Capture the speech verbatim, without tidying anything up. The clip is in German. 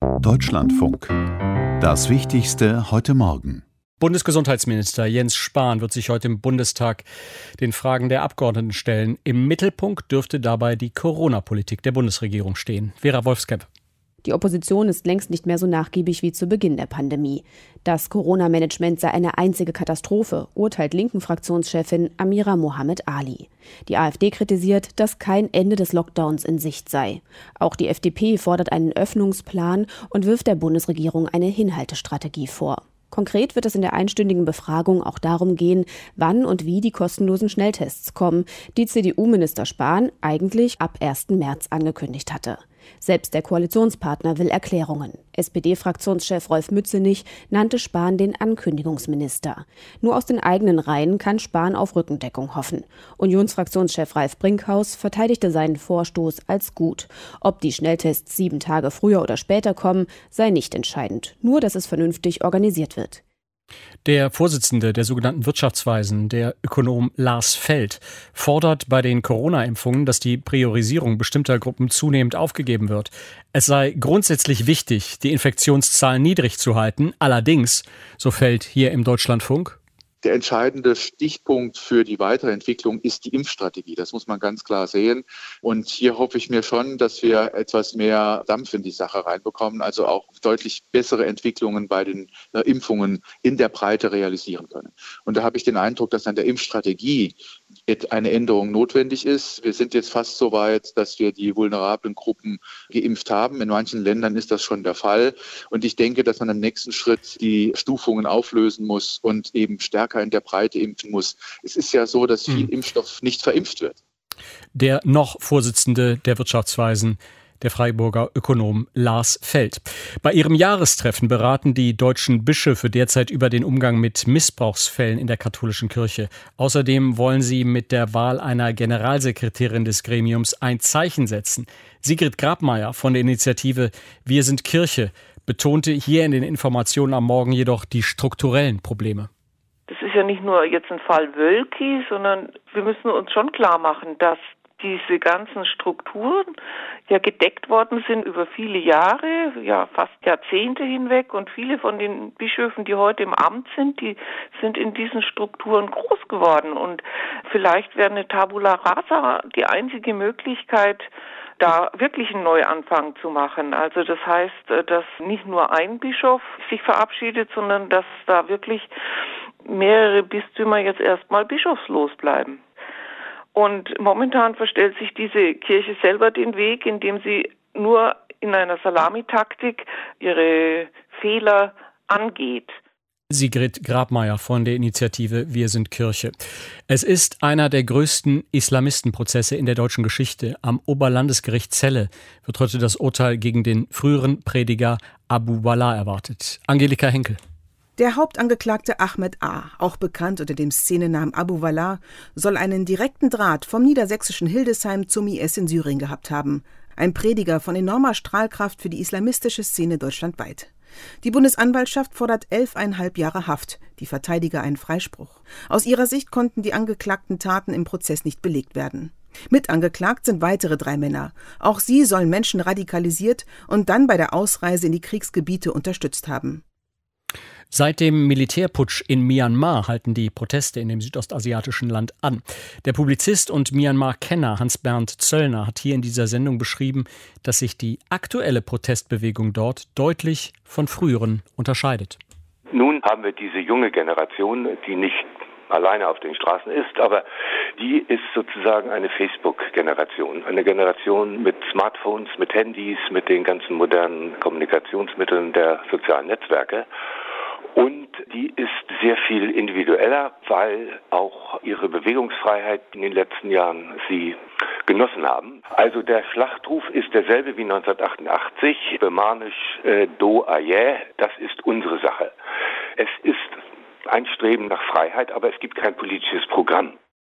Deutschlandfunk. Das Wichtigste heute Morgen. Bundesgesundheitsminister Jens Spahn wird sich heute im Bundestag den Fragen der Abgeordneten stellen. Im Mittelpunkt dürfte dabei die Corona-Politik der Bundesregierung stehen. Vera Wolfskäpp. Die Opposition ist längst nicht mehr so nachgiebig wie zu Beginn der Pandemie. Das Corona-Management sei eine einzige Katastrophe, urteilt Linken-Fraktionschefin Amira Mohamed Ali. Die AfD kritisiert, dass kein Ende des Lockdowns in Sicht sei. Auch die F D P fordert einen Öffnungsplan und wirft der Bundesregierung eine Hinhaltestrategie vor. Konkret wird es in der einstündigen Befragung auch darum gehen, wann und wie die kostenlosen Schnelltests kommen, die C D U-Minister Spahn eigentlich ab ersten März angekündigt hatte. Selbst der Koalitionspartner will Erklärungen. S P D-Fraktionschef Rolf Mützenich nannte Spahn den Ankündigungsminister. Nur aus den eigenen Reihen kann Spahn auf Rückendeckung hoffen. Unionsfraktionschef Ralf Brinkhaus verteidigte seinen Vorstoß als gut. Ob die Schnelltests sieben Tage früher oder später kommen, sei nicht entscheidend. Nur, dass es vernünftig organisiert wird. Der Vorsitzende der sogenannten Wirtschaftsweisen, der Ökonom Lars Feld, fordert bei den Corona-Impfungen, dass die Priorisierung bestimmter Gruppen zunehmend aufgegeben wird. Es sei grundsätzlich wichtig, die Infektionszahlen niedrig zu halten. Allerdings, so Feld hier im Deutschlandfunk, der entscheidende Stichpunkt für die weitere Entwicklung ist die Impfstrategie. Das muss man ganz klar sehen. Und hier hoffe ich mir schon, dass wir etwas mehr Dampf in die Sache reinbekommen, also auch deutlich bessere Entwicklungen bei den äh, Impfungen in der Breite realisieren können. Und da habe ich den Eindruck, dass an der Impfstrategie eine Änderung notwendig ist. Wir sind jetzt fast so weit, dass wir die vulnerablen Gruppen geimpft haben. In manchen Ländern ist das schon der Fall. Und ich denke, dass man im nächsten Schritt die Stufungen auflösen muss und eben stärker in der Breite impfen muss. Es ist ja so, dass viel Impfstoff nicht verimpft wird. Der noch Vorsitzende der Wirtschaftsweisen, der Freiburger Ökonom Lars Feld. Bei ihrem Jahrestreffen beraten die deutschen Bischöfe derzeit über den Umgang mit Missbrauchsfällen in der katholischen Kirche. Außerdem wollen sie mit der Wahl einer Generalsekretärin des Gremiums ein Zeichen setzen. Sigrid Grabmaier von der Initiative Wir sind Kirche betonte hier in den Informationen am Morgen jedoch die strukturellen Probleme. Das ist ja nicht nur jetzt ein Fall Wölki, sondern wir müssen uns schon klar machen, dass diese ganzen Strukturen ja gedeckt worden sind über viele Jahre, ja fast Jahrzehnte hinweg, und viele von den Bischöfen, die heute im Amt sind, die sind in diesen Strukturen groß geworden, und vielleicht wäre eine Tabula rasa die einzige Möglichkeit, da wirklich einen Neuanfang zu machen. Also das heißt, dass nicht nur ein Bischof sich verabschiedet, sondern dass da wirklich mehrere Bistümer jetzt erstmal bischofslos bleiben. Und momentan verstellt sich diese Kirche selber den Weg, indem sie nur in einer Salamitaktik ihre Fehler angeht. Sigrid Grabmaier von der Initiative Wir sind Kirche. Es ist einer der größten Islamistenprozesse in der deutschen Geschichte. Am Oberlandesgericht Celle wird heute das Urteil gegen den früheren Prediger Abu Wallah erwartet. Angelika Henkel. Der Hauptangeklagte Ahmed A., auch bekannt unter dem Szenenamen Abu Wallah, soll einen direkten Draht vom niedersächsischen Hildesheim zum I S in Syrien gehabt haben. Ein Prediger von enormer Strahlkraft für die islamistische Szene deutschlandweit. Die Bundesanwaltschaft fordert elfeinhalb Jahre Haft, die Verteidiger einen Freispruch. Aus ihrer Sicht konnten die angeklagten Taten im Prozess nicht belegt werden. Mitangeklagt sind weitere drei Männer. Auch sie sollen Menschen radikalisiert und dann bei der Ausreise in die Kriegsgebiete unterstützt haben. Seit dem Militärputsch in Myanmar halten die Proteste in dem südostasiatischen Land an. Der Publizist und Myanmar-Kenner Hans-Bernd Zöllner hat hier in dieser Sendung beschrieben, dass sich die aktuelle Protestbewegung dort deutlich von früheren unterscheidet. Nun haben wir diese junge Generation, die nicht alleine auf den Straßen ist, aber die ist sozusagen eine Facebook-Generation. Eine Generation mit Smartphones, mit Handys, mit den ganzen modernen Kommunikationsmitteln der sozialen Netzwerke. Und die ist sehr viel individueller, weil auch ihre Bewegungsfreiheit in den letzten Jahren sie genossen haben. Also der Schlachtruf ist derselbe wie neunzehnhundertachtundachtzig, Bemanisch äh, Do Aye, das ist unsere Sache. Es ist ein Streben nach Freiheit, aber es gibt kein politisches Programm.